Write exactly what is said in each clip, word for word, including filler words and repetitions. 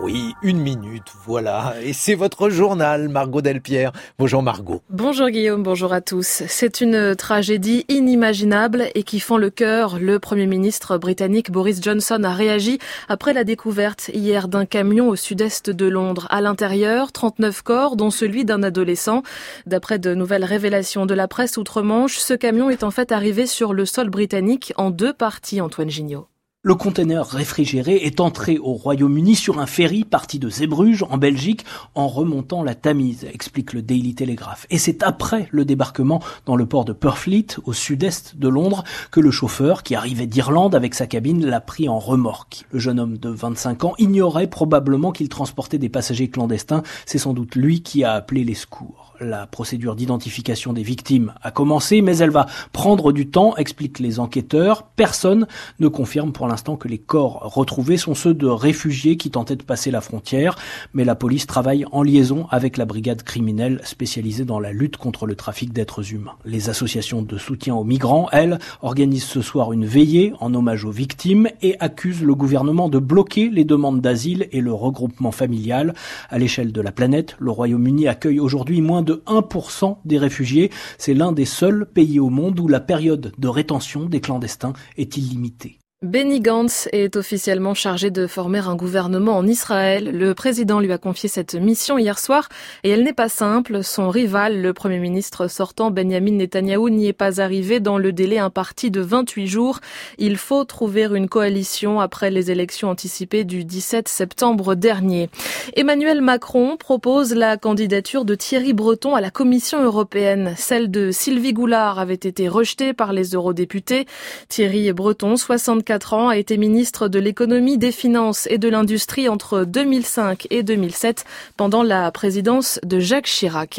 Oui, une minute, voilà. Et c'est votre journal, Margot Delpierre. Bonjour Margot. Bonjour Guillaume, bonjour à tous. C'est une tragédie inimaginable et qui fend le cœur. Le Premier ministre britannique Boris Johnson a réagi après la découverte hier d'un camion au sud-est de Londres. À l'intérieur, trente-neuf corps, dont celui d'un adolescent. D'après de nouvelles révélations de la presse outre-Manche, ce camion est en fait arrivé sur le sol britannique en deux parties, Antoine Gignot. Le conteneur réfrigéré est entré au Royaume-Uni sur un ferry parti de Zeebrugge, en Belgique, en remontant la Tamise, explique le Daily Telegraph. Et c'est après le débarquement dans le port de Purfleet, au sud-est de Londres, que le chauffeur, qui arrivait d'Irlande avec sa cabine, l'a pris en remorque. Le jeune homme de vingt-cinq ans ignorait probablement qu'il transportait des passagers clandestins. C'est sans doute lui qui a appelé les secours. La procédure d'identification des victimes a commencé, mais elle va prendre du temps, expliquent les enquêteurs. Personne ne confirme pour l'instant que les corps retrouvés sont ceux de réfugiés qui tentaient de passer la frontière, mais la police travaille en liaison avec la brigade criminelle spécialisée dans la lutte contre le trafic d'êtres humains. Les associations de soutien aux migrants, elles, organisent ce soir une veillée en hommage aux victimes et accusent le gouvernement de bloquer les demandes d'asile et le regroupement familial. À l'échelle de la planète, le Royaume-Uni accueille aujourd'hui moins de un pour cent des réfugiés. C'est l'un des seuls pays au monde où la période de rétention des clandestins est illimitée. Benny Gantz est officiellement chargé de former un gouvernement en Israël. Le président lui a confié cette mission hier soir et elle n'est pas simple. Son rival, le Premier ministre sortant Benjamin Netanyahou, n'y est pas arrivé dans le délai imparti de vingt-huit jours. Il faut trouver une coalition après les élections anticipées du dix-sept septembre dernier. Emmanuel Macron propose la candidature de Thierry Breton à la Commission européenne. Celle de Sylvie Goulard avait été rejetée par les eurodéputés. Thierry Breton, soixante-quatre ans, a été ministre de l'économie, des finances et de l'industrie entre deux mille cinq et deux mille sept pendant la présidence de Jacques Chirac.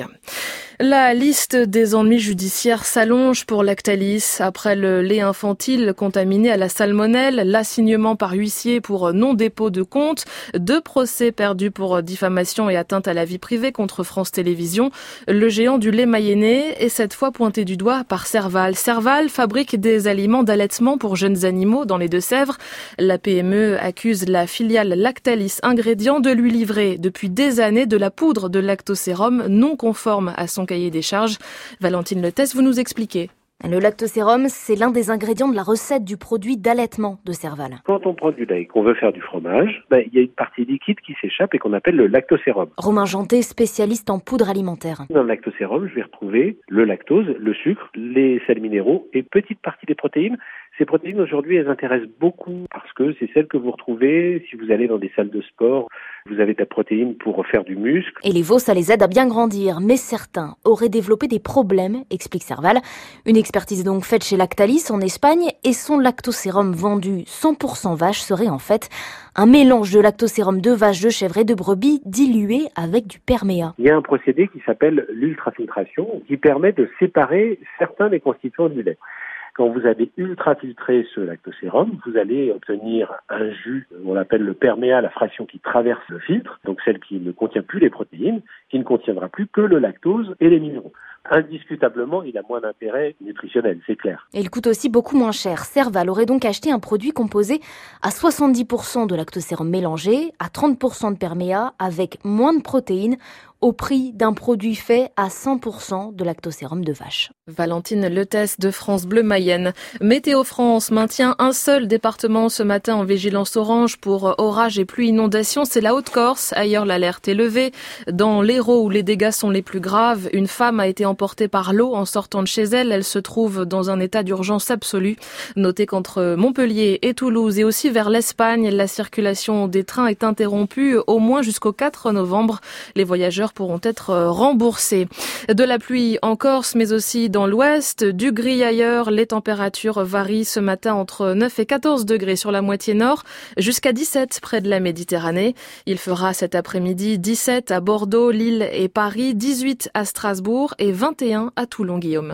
La liste des ennuis judiciaires s'allonge pour Lactalis. Après le lait infantile contaminé à la salmonelle, l'assignement par huissier pour non-dépôt de compte, deux procès perdus pour diffamation et atteinte à la vie privée contre France Télévisions, le géant du lait mayennais est cette fois pointé du doigt par Serval. Serval fabrique des aliments d'allaitement pour jeunes animaux dans les Deux-Sèvres. La P M E accuse la filiale Lactalis Ingrédients de lui livrer depuis des années de la poudre de lactosérum non conforme à son cahier des charges. Valentine Letès, vous nous expliquez. Le lactosérum, c'est l'un des ingrédients de la recette du produit d'allaitement de Serval. Quand on prend du lait et qu'on veut faire du fromage, ben, il y a une partie liquide qui s'échappe et qu'on appelle le lactosérum. Romain Janté, spécialiste en poudre alimentaire. Dans le lactosérum, je vais retrouver le lactose, le sucre, les sels minéraux et petite partie des protéines. Ces protéines, aujourd'hui, elles intéressent beaucoup parce que c'est celles que vous retrouvez si vous allez dans des salles de sport. Vous avez de la protéine pour faire du muscle. Et les veaux, ça les aide à bien grandir. Mais certains auraient développé des problèmes, explique Serval. Une expertise donc faite chez Lactalis en Espagne et son lactosérum vendu cent pour cent vache serait en fait un mélange de lactosérum de vache, de chèvre et de brebis dilué avec du perméa. Il y a un procédé qui s'appelle l'ultrafiltration qui permet de séparer certains des constituants du lait. Quand vous avez ultrafiltré ce lactosérum, vous allez obtenir un jus, on appelle le perméa, la fraction qui traverse le filtre, donc celle qui ne contient plus les protéines, qui ne contiendra plus que le lactose et les minéraux. Indiscutablement, il a moins d'intérêt nutritionnel, c'est clair. Et il coûte aussi beaucoup moins cher. Serval aurait donc acheté un produit composé à soixante-dix pour cent de lactosérum mélangé, à trente pour cent de perméa, avec moins de protéines, au prix d'un produit fait à cent pour cent de lactosérum de vache. Valentine Letès de France Bleu Mayenne. Météo France maintient un seul département ce matin en vigilance orange pour orages et pluies inondations, c'est la Haute-Corse. Ailleurs, l'alerte est levée. Dans l'Hérault, où les dégâts sont les plus graves, une femme a été emportée par l'eau en sortant de chez elle. Elle se trouve dans un état d'urgence absolue. Notez qu'entre Montpellier et Toulouse et aussi vers l'Espagne, la circulation des trains est interrompue au moins jusqu'au quatre novembre. Les voyageurs pourront être remboursés. De la pluie en Corse, mais aussi dans l'ouest, du gris ailleurs. Les températures varient ce matin entre neuf et quatorze degrés sur la moitié nord, jusqu'à dix-sept près de la Méditerranée. Il fera cet après-midi dix-sept à Bordeaux, Lille et Paris, dix-huit à Strasbourg et vingt et un à Toulon, Guillaume.